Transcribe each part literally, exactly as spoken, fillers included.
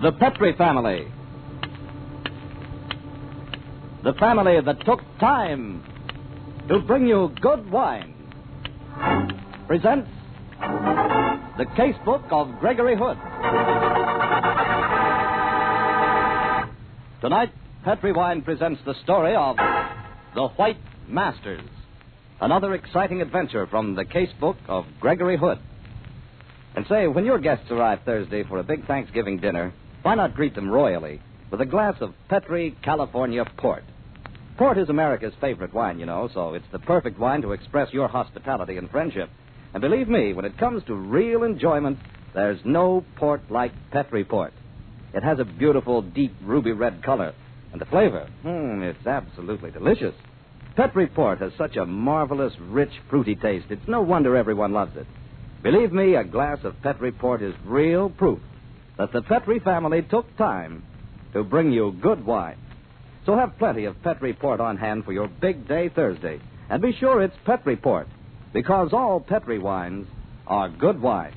The Petri family. The family that took time to bring you good wine presents The Casebook of Gregory Hood. Tonight, Petri Wine presents the story of The White Masters, another exciting adventure from The Casebook of Gregory Hood. And say, when your guests arrive Thursday for a big Thanksgiving dinner, why not greet them royally with a glass of Petri California Port? Port is America's favorite wine, you know, so it's the perfect wine to express your hospitality and friendship. And believe me, when it comes to real enjoyment, there's no port like Petri Port. It has a beautiful, deep ruby red color, and the flavor, hmm, it's absolutely delicious. Petri Port has such a marvelous, rich, fruity taste. It's no wonder everyone loves it. Believe me, a glass of Petri Port is real proof that the Petri family took time to bring you good wine. So have plenty of Petri Port on hand for your big day Thursday. And be sure it's Petri Port, because all Petri wines are good wine.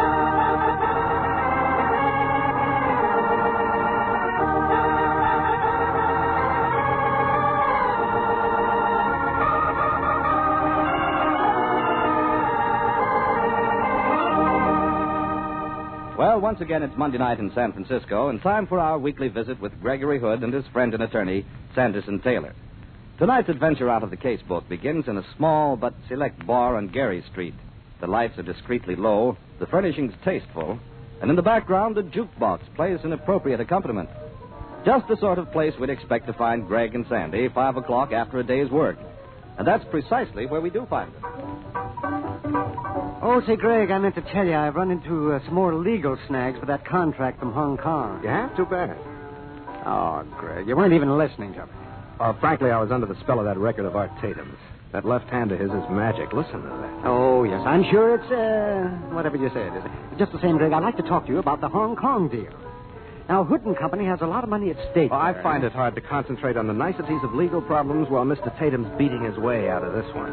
Well, once again, it's Monday night in San Francisco, and time for our weekly visit with Gregory Hood and his friend and attorney, Sanderson Taylor. Tonight's adventure out of the casebook begins in a small but select bar on Gary Street. The lights are discreetly low, the furnishings tasteful, and in the background, a jukebox plays an appropriate accompaniment. Just the sort of place we'd expect to find Greg and Sandy, five o'clock after a day's work. And that's precisely where we do find them. Oh, say, Greg, I meant to tell you, I've run into uh, some more legal snags for that contract from Hong Kong. Yeah? Too bad. Oh, Greg, you weren't even listening to me. Uh, frankly, I was under the spell of that record of Art Tatum's. That left hand of his is magic. Listen to that. Oh, yes, I'm sure it's, uh, whatever you said. Just the same, Greg, I'd like to talk to you about the Hong Kong deal. Now, Hood and Company has a lot of money at stake. Well, I find it hard to concentrate on the niceties of legal problems while Mister Tatum's beating his way out of this one.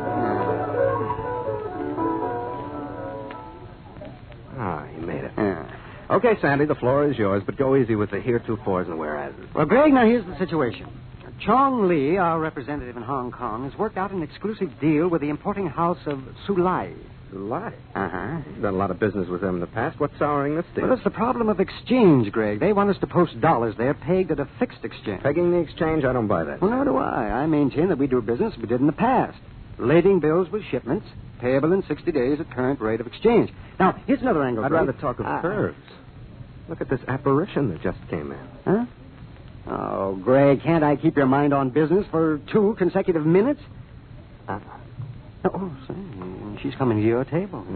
Ah, he made it. Yeah. Okay, Sandy, the floor is yours, but go easy with the heretofores and the whereases. Well, Greg, now here's the situation. Chong Li, our representative in Hong Kong, has worked out an exclusive deal with the importing house of Sulai. Sulai? Uh-huh. Done a lot of business with them in the past. What's souring this deal? Well, it's the problem of exchange, Greg. They want us to post dollars there pegged at a fixed exchange. Pegging the exchange? I don't buy that. Well, nor do I. I maintain that we do business we did in the past. Lading bills with shipments, payable in sixty days at current rate of exchange. Now, here's another angle, I'd Greg. rather talk of uh, curves. Look at this apparition that just came in. Huh? Oh, Greg, can't I keep your mind on business for two consecutive minutes? Uh, oh, say, she's coming to your table.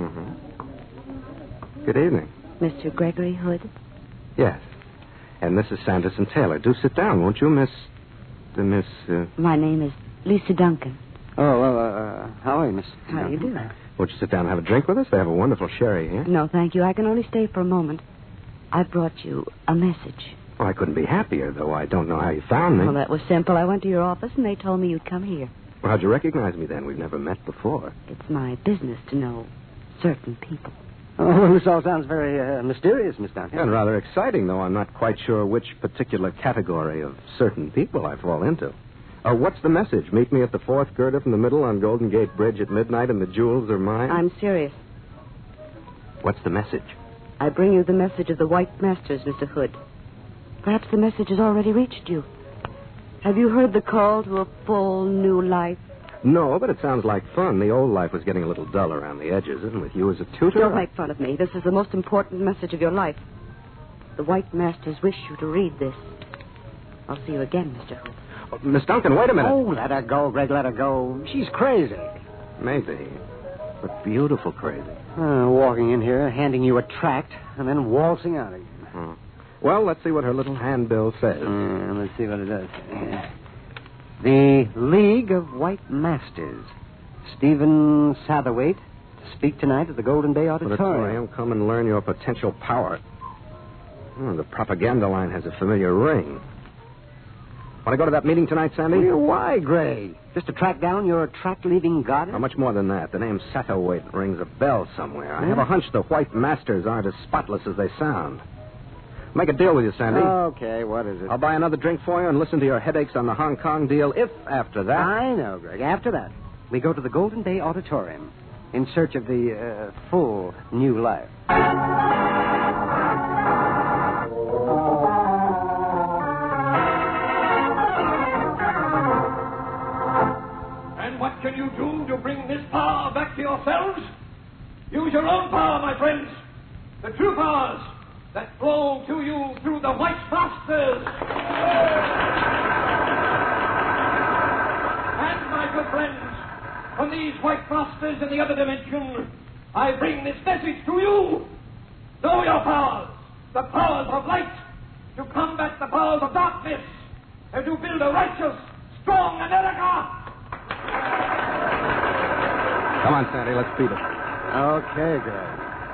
Mm-hmm. Good evening. Mister Gregory Hood? Yes. And this is Sanderson Taylor. Do sit down, won't you, Miss... The Miss... Uh... My name is Lisa Duncan. Oh, well, uh, how are you, Miss? How do you do? Won't you sit down and have a drink with us? They have a wonderful sherry here. No, thank you. I can only stay for a moment. I brought you a message. Well, I couldn't be happier, though I don't know how you found me. Well, that was simple. I went to your office, and they told me you'd come here. Well, how'd you recognize me, then? We've never met before. It's my business to know certain people. Oh, this all sounds very uh, mysterious, Miss Duncan. And rather exciting, though I'm not quite sure which particular category of certain people I fall into. Uh, what's the message? Meet me at the fourth girder from the middle on Golden Gate Bridge at midnight, and the jewels are mine? I'm serious. What's the message? I bring you the message of the White Masters, Mister Hood. Perhaps the message has already reached you. Have you heard the call to a full new life? No, but it sounds like fun. The old life was getting a little dull around the edges, and with you as a tutor... Don't make fun of me. This is the most important message of your life. The White Masters wish you to read this. I'll see you again, Mister Hood. Oh, Miss Duncan, wait a minute. Oh, let her go, Greg, let her go. She's crazy. Maybe, but beautiful crazy. Uh, walking in here, handing you a tract, and then waltzing out again. Hmm. Well, let's see what her little handbill says. Uh, let's see what it does. Uh, the League of White Masters. Stephen Satterwhite to speak tonight at the Golden Bay Auditorium. Auditorium. Come and learn your potential power. Oh, the propaganda line has a familiar ring. Want to go to that meeting tonight, Sandy? Well, why, Gray? Just to track down your tract-leaving goddess? How much more than that? The name Satterwhite rings a bell somewhere. I have a hunch the White Masters aren't as spotless as they sound. Make a deal with you, Sandy. Okay, what is it? I'll buy another drink for you and listen to your headaches on the Hong Kong deal if, after that... I know, Greg. After that, we go to the Golden Bay Auditorium in search of the uh, full new life. And what can you do to bring this power back to yourselves? Use your own power, my friends. The true powers that flow to you through the White Masters. And, my good friends, from these White Masters in the other dimension, I bring this message to you. Know your powers, the powers of light, to combat the powers of darkness, and to build a righteous, strong America. Come on, Sandy, let's beat it. Okay, Greg.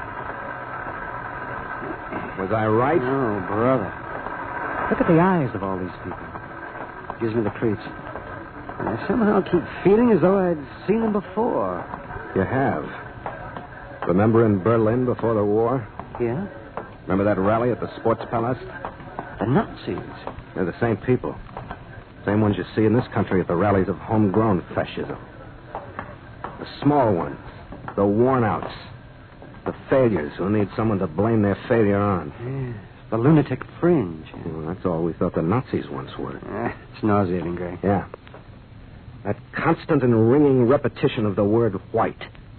Was I right? Oh, brother. Look at the eyes of all these people. Gives me the creeps. And I somehow keep feeling as though I'd seen them before. You have. Remember in Berlin before the war? Yeah? Remember that rally at the Sports Palace? The Nazis. They're the same people. Same ones you see in this country at the rallies of homegrown fascism. The small ones. The worn-outs. The failures who need someone to blame their failure on. Yes, the lunatic fringe. Well, that's all we thought the Nazis once were. Eh, it's nauseating, Greg. Yeah. That constant and ringing repetition of the word white.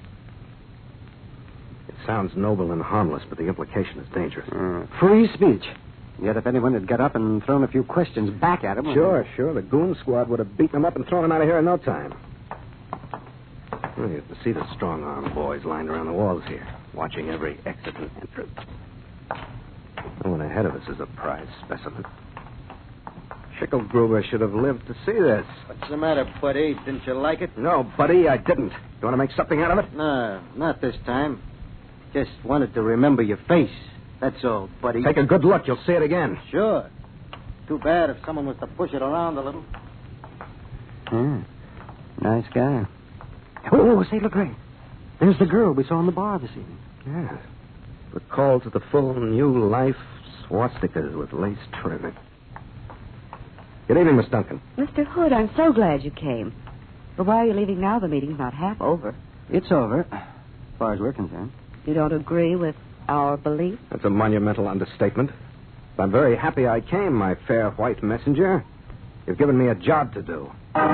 It sounds noble and harmless, but the implication is dangerous. Uh, free speech. Yet if anyone had got up and thrown a few questions back at him... Sure, they... sure. The goon squad would have beaten him up and thrown him out of here in no time. Well, you have to see the strong-armed boys lined around the walls here, watching every exit and entrance. No one ahead of us is a prize specimen. Schickelgruber should have lived to see this. What's the matter, buddy? Didn't you like it? No, buddy, I didn't. You want to make something out of it? No, not this time. Just wanted to remember your face. That's all, buddy. Take a good look. You'll see it again. Sure. Too bad if someone was to push it around a little. Hmm. Nice guy. Oh, say, look, Ray. There's the girl we saw in the bar this evening. Yeah. The call to the full new life, swastikas with lace trimming. Good evening, Miss Duncan. Mister Hood, I'm so glad you came. But why are you leaving now? The meeting's not half over. It's over, as far as we're concerned. You don't agree with our belief? That's a monumental understatement. I'm very happy I came, my fair white messenger. You've given me a job to do.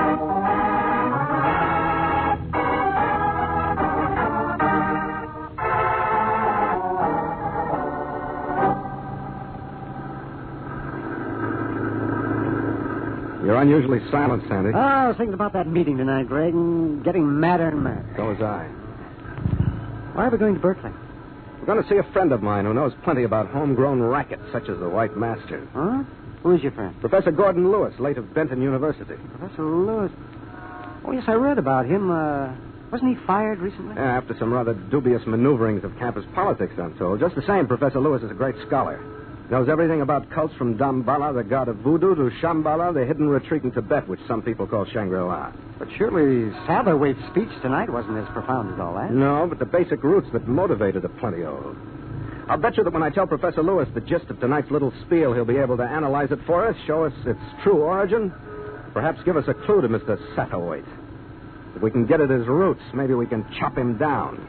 You're unusually silent, Sandy. Oh, I was thinking about that meeting tonight, Greg, and getting madder and madder. So was I. Why are we going to Berkeley? We're going to see a friend of mine who knows plenty about homegrown rackets, such as the White Masters. Huh? Who's your friend? Professor Gordon Lewis, late of Benton University. Professor Lewis. Oh, yes, I read about him. Uh, wasn't he fired recently? Yeah, after some rather dubious maneuverings of campus politics, I'm told. Just the same, Professor Lewis is a great scholar. Knows everything about cults from Damballa, the god of voodoo, to Shambhala, the hidden retreat in Tibet, which some people call Shangri-La. But surely Satterthwaite's speech tonight wasn't as profound as all that. No, but the basic roots that motivated are plenty old. I'll bet you that when I tell Professor Lewis the gist of tonight's little spiel, he'll be able to analyze it for us, show us its true origin, perhaps give us a clue to Mister Satterthwaite. If we can get at his roots, maybe we can chop him down.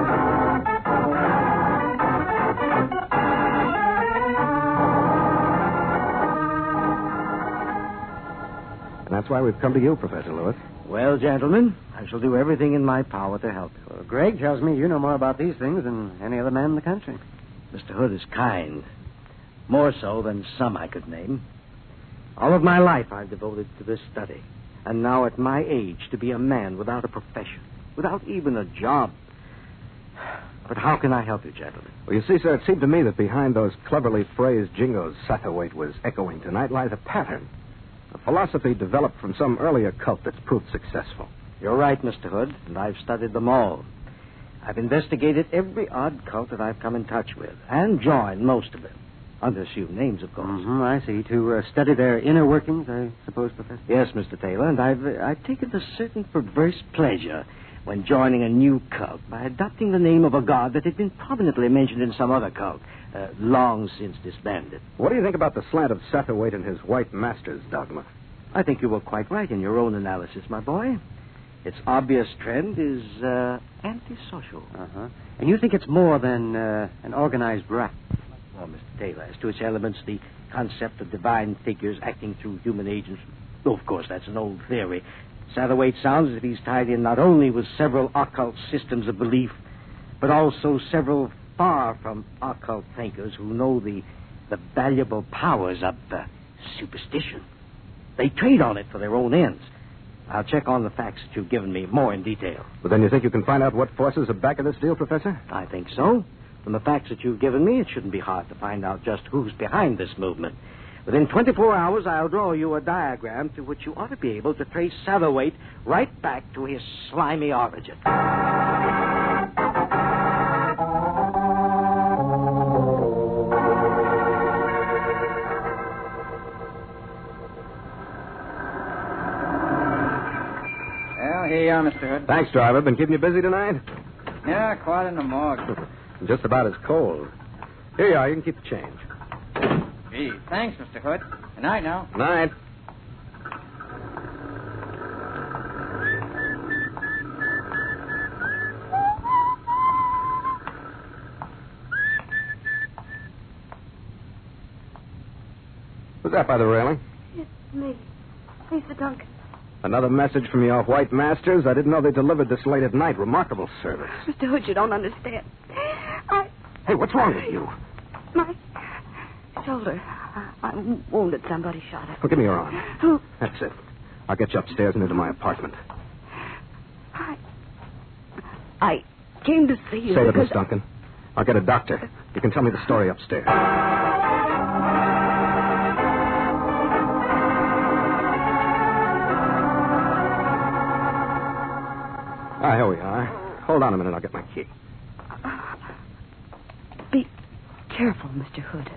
And that's why we've come to you, Professor Lewis. Well, gentlemen, I shall do everything in my power to help you. Well, Greg tells me you know more about these things than any other man in the country. Mister Hood is kind. More so than some I could name. All of my life I've devoted to this study. And now at my age, to be a man without a profession, without even a job. But how can I help you, gentlemen? Well, you see, sir, it seemed to me that behind those cleverly phrased jingles Satterthwaite was echoing tonight lies a pattern. A philosophy developed from some earlier cult that's proved successful. You're right, Mister Hood, and I've studied them all. I've investigated every odd cult that I've come in touch with, and joined most of them. Under assumed names, of course. Mm-hmm, I see. To uh, study their inner workings, I suppose, Professor? Yes, Mister Taylor, and I've, uh, I've taken a certain perverse pleasure when joining a new cult by adopting the name of a god that had been prominently mentioned in some other cult, uh, long since disbanded. What do you think about the slant of Satterwhite and his white masters dogma? I think you were quite right in your own analysis, my boy. Its obvious trend is uh, antisocial. Uh-huh. And you think it's more than uh, an organized rap? Well, Mister Taylor, as to its elements, the concept of divine figures acting through human agents, oh, of course, that's an old theory. Satterwhite sounds as if he's tied in not only with several occult systems of belief, but also several far from occult thinkers who know the, the valuable powers of uh, superstition. They trade on it for their own ends. I'll check on the facts that you've given me more in detail. But then you think you can find out what forces are back of this deal, Professor? I think so. From the facts that you've given me, it shouldn't be hard to find out just who's behind this movement. Within twenty-four hours, I'll draw you a diagram through which you ought to be able to trace Satterwhite right back to his slimy origin. Well, here you are, Mister Hood. Thanks, driver. Been keeping you busy tonight? Yeah, quite in the morgue. Just about as cold. Here you are. You can keep the change. Gee, thanks, Mister Hood. Good night now. Night. Who's that by the railing? It's me, Lisa Duncan. Another message from your white masters? I didn't know they delivered this late at night. Remarkable service. Mister Hood, you don't understand. I... Hey, what's wrong with you? My shoulder. I, I wounded somebody, shot it. Well, give me your arm. Who? That's it. I'll get you upstairs and into my apartment. I... I came to see you Save it, because... Miss Duncan. I'll get a doctor. You can tell me the story upstairs. Ah, here we are. Hold on a minute. I'll get my key. Be careful, Mister Hood.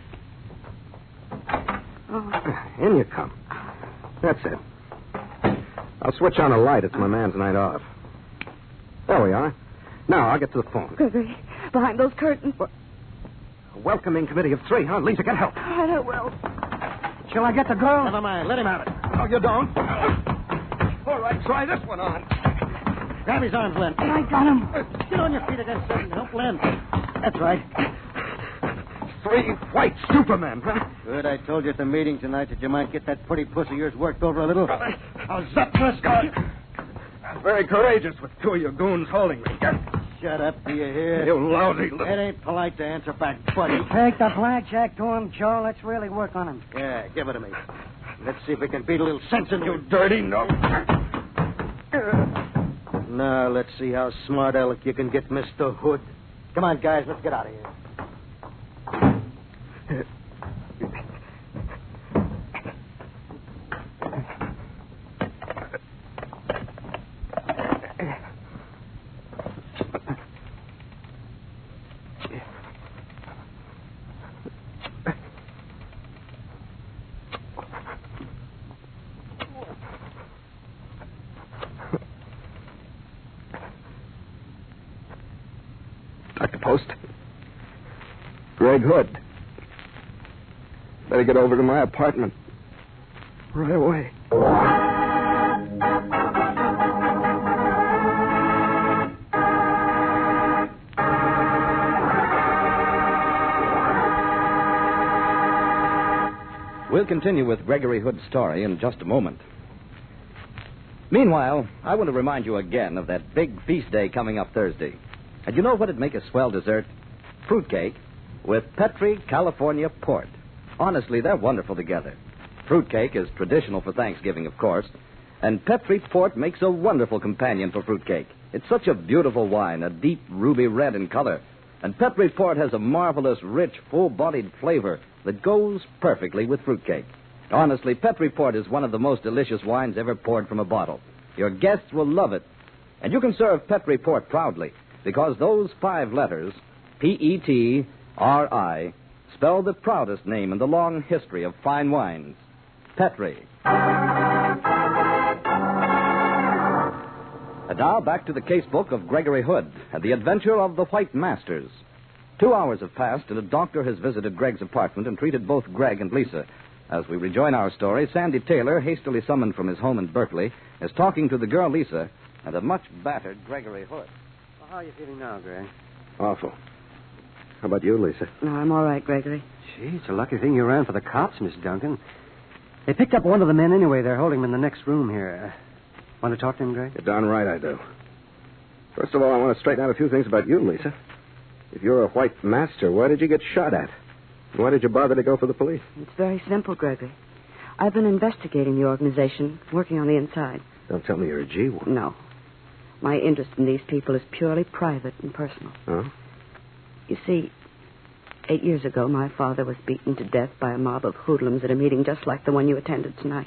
Oh. In you come. That's it. I'll switch on a light. It's my man's night off. There we are. Now, I'll get to the phone. Gregory, behind those curtains. What? A welcoming committee of three, huh? Lisa, get help. All right, I will. Shall I get the girl? Never mind. Let him have it. No, you don't. All right, try this one on. Grab his arms, Len. I got him. Get on your feet again, sir, and help Len. That's right. Three white supermen, huh? Good. I told you at the meeting tonight that you might get that pretty puss of yours worked over a little. How's that, Prescott? Very courageous with two of your goons holding me. Shut up, do you hear? You lousy little... It ain't polite to answer back, buddy. Take the blackjack to him, Joe. Let's really work on him. Yeah, give it to me. Let's see if we can beat a little sense into You it. dirty no. Now, let's see how smart aleck you can get Mister Hood. Come on, guys, let's get out of here. Doctor Post. Greg Hood. Better get over to my apartment. Right away. We'll continue with Gregory Hood's story in just a moment. Meanwhile, I want to remind you again of that big feast day coming up Thursday. And you know what'd make a swell dessert? Fruitcake with Petri California port. Honestly, they're wonderful together. Fruitcake is traditional for Thanksgiving, of course, and Petri port makes a wonderful companion for fruitcake. It's such a beautiful wine, a deep ruby red in color. And Petri port has a marvelous, rich, full-bodied flavor that goes perfectly with fruitcake. Honestly, Petri port is one of the most delicious wines ever poured from a bottle. Your guests will love it. And you can serve Petri port proudly, because those five letters, P E T R I, spell the proudest name in the long history of fine wines, Petri. And now back to the case book of Gregory Hood and the adventure of the White Masters. Two hours have passed, and a doctor has visited Greg's apartment and treated both Greg and Lisa. As we rejoin our story, Sandy Taylor, hastily summoned from his home in Berkeley, is talking to the girl Lisa and a much battered Gregory Hood. Well, how are you feeling now, Greg? Awful. How about you, Lisa? No, I'm all right, Gregory. Gee, it's a lucky thing you ran for the cops, Miss Duncan. They picked up one of the men anyway. They're holding him in the next room here. Uh, want to talk to him, Greg? You're darn right I do. First of all, I want to straighten out a few things about you, Lisa. If you're a white master, why did you get shot at? Why did you bother to go for the police? It's very simple, Gregory. I've been investigating the organization, working on the inside. Don't tell me you're a G one. No. My interest in these people is purely private and personal. Huh? You see, eight years ago, my father was beaten to death by a mob of hoodlums at a meeting just like the one you attended tonight.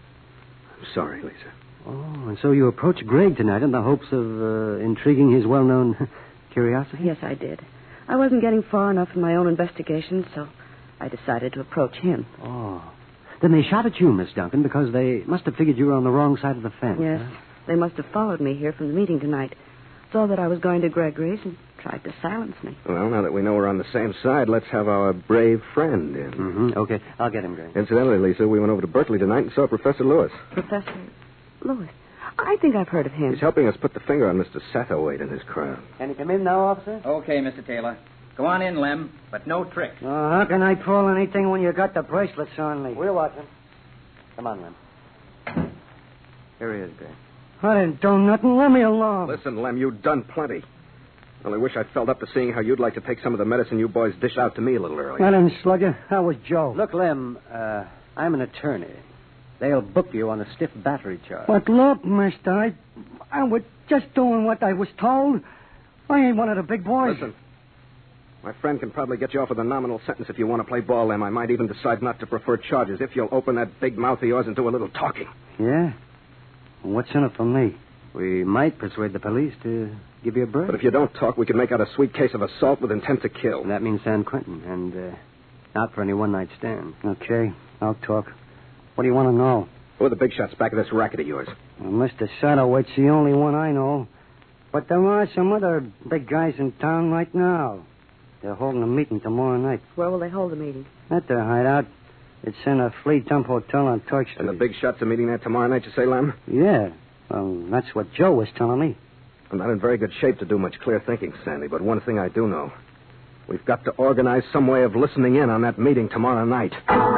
I'm sorry, Lisa. Oh, and so you approached Greg tonight in the hopes of uh, intriguing his well-known curiosity? Yes, I did. I wasn't getting far enough in my own investigation, so I decided to approach him. Oh. Then they shot at you, Miss Duncan, because they must have figured you were on the wrong side of the fence. Yes. Huh? They must have followed me here from the meeting tonight, saw that I was going to Gregory's, and tried to silence me. Well, now that we know we're on the same side, let's have our brave friend in. Mm-hmm. Okay, I'll get him, Greg. Incidentally, Lisa, we went over to Berkeley tonight and saw Professor Lewis. Professor Lewis. I think I've heard of him. He's helping us put the finger on Mister Satterwhite and his crowd. Can he come in now, officer? Okay, Mister Taylor. Go on in, Lem, but no tricks. Oh, how can I pull anything when you got the bracelets on me? We'll watch him. Come on, Lem. Here he is, Greg. I didn't do nothing. Let me alone. Listen, Lem, you've done plenty. Only wish I'd felt up to seeing how you'd like to take some of the medicine you boys dished out to me a little earlier. I didn't slug you. That was Joe. Look, Lem, uh, I'm an attorney. They'll book you on a stiff battery charge. But look, mister, I, I was just doing what I was told. I ain't one of the big boys. Listen, my friend can probably get you off with a nominal sentence if you want to play ball, Lem. I might even decide not to prefer charges if you'll open that big mouth of yours and do a little talking. Yeah? What's in it for me? We might persuade the police to give you a break. But if you don't talk, we can make out a sweet case of assault with intent to kill. That means San Quentin, and uh, not for any one-night stand. Okay, I'll talk. What do you want to know? Who are the big shots back of this racket of yours? Well, Mister Satterwhite's the only one I know. But there are some other big guys in town right now. They're holding a meeting tomorrow night. Where will they hold the meeting? At their hideout. It's in a flea dump hotel on Turk Street. And the big shots are meeting there tomorrow night, you say, Lem? Yeah. Well, that's what Joe was telling me. I'm not in very good shape to do much clear thinking, Sandy, but one thing I do know. We've got to organize some way of listening in on that meeting tomorrow night.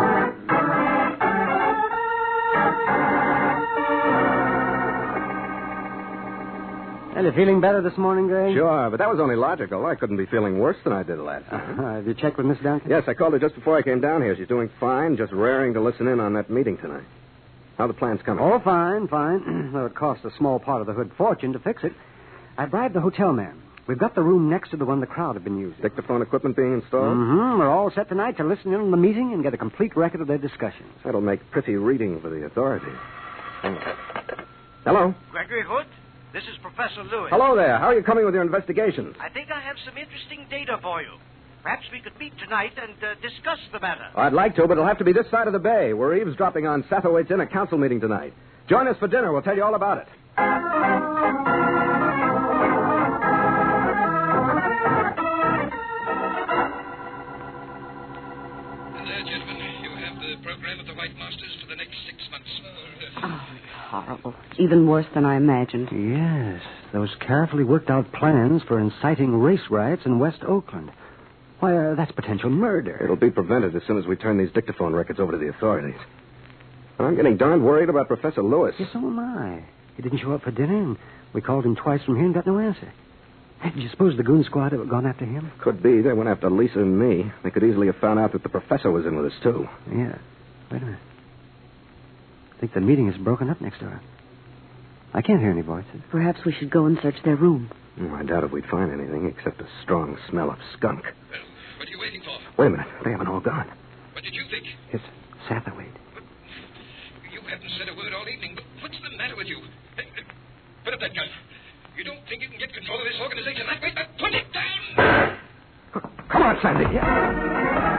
Are you feeling better this morning, Greg? Sure, but that was only logical. I couldn't be feeling worse than I did last time. Uh, have you checked with Miss Duncan? Yes, I called her just before I came down here. She's doing fine, just raring to listen in on that meeting tonight. How the plan's coming? Oh, fine, fine. Well, it cost a small part of the Hood fortune to fix it. I bribed the hotel man. We've got the room next to the one the crowd have been using. Dictaphone equipment being installed? Mm-hmm. We're all set tonight to listen in on the meeting and get a complete record of their discussions. That'll make pretty reading for the authorities. Hello? Gregory Hood, this is Professor Lewis. Hello there. How are you coming with your investigations? I think I have some interesting data for you. Perhaps we could meet tonight and uh, discuss the matter. I'd like to, but it'll have to be this side of the bay. We're eavesdropping on Satterwhite's Inn, a council meeting tonight. Join us for dinner. We'll tell you all about it. Program of the White Masters for the next six months. Oh, it's horrible. Even worse than I imagined. Yes, those carefully worked out plans for inciting race riots in West Oakland. Why, uh, that's potential murder. It'll be prevented as soon as we turn these dictaphone records over to the authorities. I'm getting darned worried about Professor Lewis. Yes, so am I. He didn't show up for dinner, and we called him twice from here and got no answer. Hey, do you suppose the goon squad have gone after him? Could be. They went after Lisa and me. They could easily have found out that the professor was in with us, too. Yeah. Wait a minute. I think the meeting is broken up next door. I can't hear any voices. Perhaps we should go and search their room. Oh, I doubt if we'd find anything except a strong smell of skunk. Well, what are you waiting for? Wait a minute. They haven't all gone. What did you think? It's Satterwhite. You haven't said a word all evening, but what's the matter with you? Hey, put up that gun. You don't think you can get control of this organization that way? Put it down! Come on, Sandy. Yeah.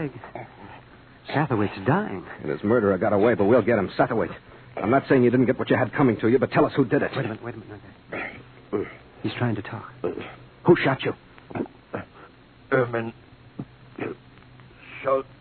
Greg. Satterwaite's dying. And his murderer got away, but we'll get him. Satterwaite. I'm not saying you didn't get what you had coming to you, but tell us who did it. Wait a minute, wait a minute. He's trying to talk. Who shot you? Erman. Shot.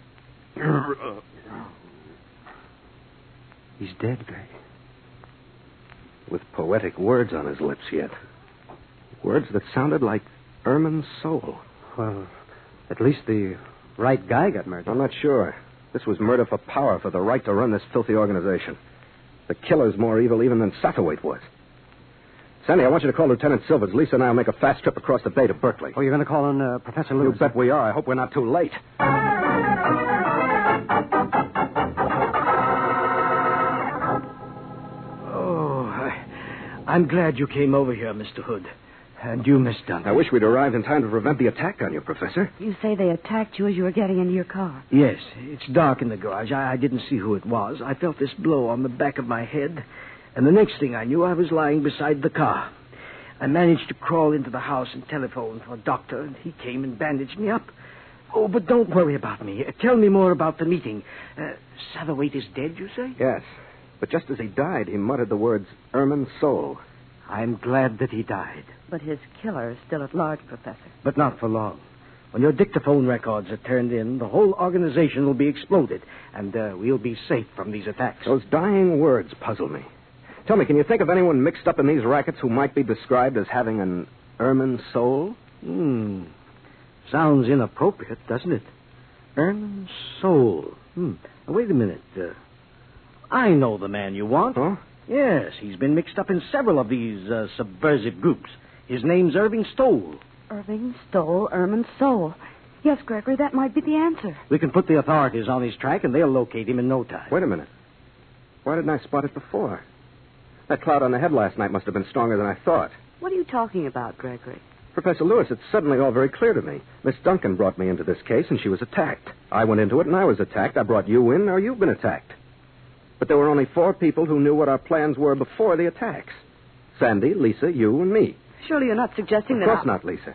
He's dead, Greg. With poetic words on his lips yet. Words that sounded like Erman's soul. Well, at least the right guy got murdered. I'm not sure. This was murder for power, for the right to run this filthy organization. The killer's more evil even than Satterwaite was. Sandy, I want you to call Lieutenant Silvers. Lisa and I will make a fast trip across the bay to Berkeley. Oh, you're going to call on uh, Professor Lewis? You bet we are. I hope we're not too late. Oh, I, I'm glad you came over here, Mister Hood. And you, Miss Duncan. I wish we'd arrived in time to prevent the attack on you, Professor. You say they attacked you as you were getting into your car. Yes, it's dark in the garage. I, I didn't see who it was. I felt this blow on the back of my head, and the next thing I knew, I was lying beside the car. I managed to crawl into the house and telephone for a doctor, and he came and bandaged me up. Oh, but don't worry about me. Uh, tell me more about the meeting. Uh, Satterwaite is dead, you say? Yes, but just as he died, he muttered the words, Erman's soul. I'm glad that he died. But his killer is still at large, Professor. But not for long. When your dictaphone records are turned in, the whole organization will be exploded, and uh, we'll be safe from these attacks. Those dying words puzzle me. Tell me, can you think of anyone mixed up in these rackets who might be described as having an Erman soul? Hmm. Sounds inappropriate, doesn't it? Erman soul. Hmm. Now, wait a minute. Uh, I know the man you want. Huh? Yes, he's been mixed up in several of these uh, subversive groups. His name's Irving Stoll. Irving Stoll, Erman's soul. Yes, Gregory, that might be the answer. We can put the authorities on his track, and they'll locate him in no time. Wait a minute. Why didn't I spot it before? That cloud on the head last night must have been stronger than I thought. What are you talking about, Gregory? Professor Lewis, it's suddenly all very clear to me. Miss Duncan brought me into this case, and she was attacked. I went into it, and I was attacked. I brought you in, or you've been attacked. But there were only four people who knew what our plans were before the attacks. Sandy, Lisa, you, and me. Surely you're not suggesting of that... Of course I... not, Lisa.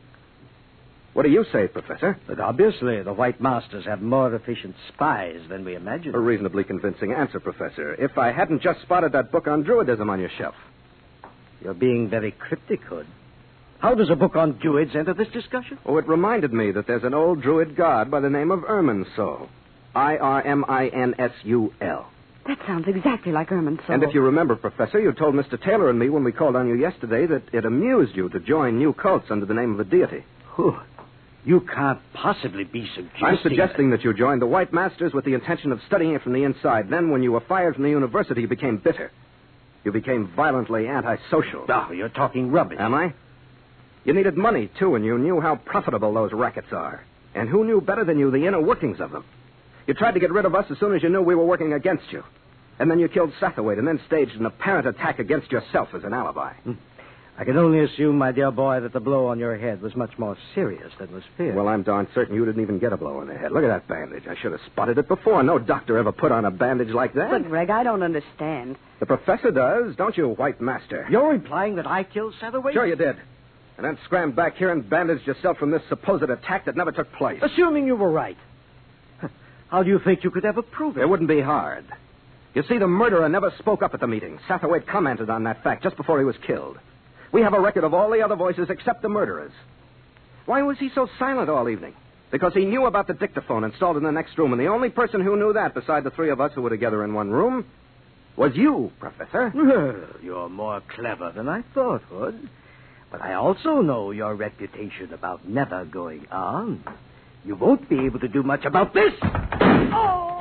What do you say, Professor? But obviously, the White Masters have more efficient spies than we imagined. A reasonably convincing answer, Professor. If I hadn't just spotted that book on Druidism on your shelf. You're being very cryptic, Hood. How does a book on Druids enter this discussion? Oh, it reminded me that there's an old Druid god by the name of Erman's Soul. I R M I N S U L. That sounds exactly like Erman's soul. And if you remember, Professor, you told Mister Taylor and me when we called on you yesterday that it amused you to join new cults under the name of a deity. Oh, you can't possibly be suggesting... I'm suggesting that... that you joined the White Masters with the intention of studying it from the inside. Then, when you were fired from the university, you became bitter. You became violently antisocial. Oh, you're talking rubbish. Am I? You needed money, too, and you knew how profitable those rackets are. And who knew better than you the inner workings of them? You tried to get rid of us as soon as you knew we were working against you. And then you killed Satterwaite and then staged an apparent attack against yourself as an alibi. Hmm. I can only assume, my dear boy, that the blow on your head was much more serious than was feared. Well, I'm darn certain you didn't even get a blow on the head. Look at that bandage. I should have spotted it before. No doctor ever put on a bandage like that. But, Greg, I don't understand. The professor does, don't you, White Master? You're implying that I killed Satterwaite? Sure you did. And then scrammed back here and bandaged yourself from this supposed attack that never took place. Assuming you were right. How do you think you could ever prove it? It wouldn't be hard. You see, the murderer never spoke up at the meeting. Satterwaite commented on that fact just before he was killed. We have a record of all the other voices except the murderer's. Why was he so silent all evening? Because he knew about the dictaphone installed in the next room, and the only person who knew that, beside the three of us who were together in one room, was you, Professor. Well, you're more clever than I thought, Hood. But I also know your reputation about never going on. You won't be able to do much about this. Oh!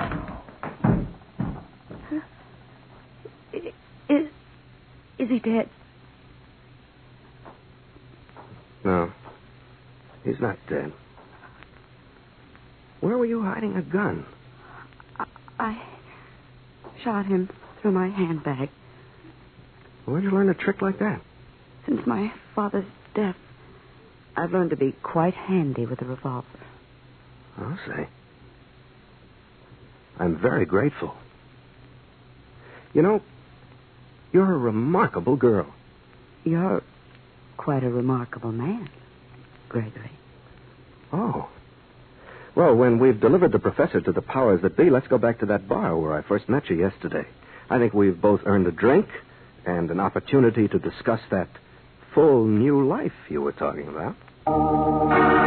Is, is he dead? No. He's not dead. Where were you hiding a gun? I, I shot him through my handbag. Where'd you learn a trick like that? Since my father's death, I've learned to be quite handy with a revolver. I'll say. I'm very grateful. You know, you're a remarkable girl. You're quite a remarkable man, Gregory. Oh. Well, when we've delivered the professor to the powers that be, let's go back to that bar where I first met you yesterday. I think we've both earned a drink and an opportunity to discuss that full new life you were talking about.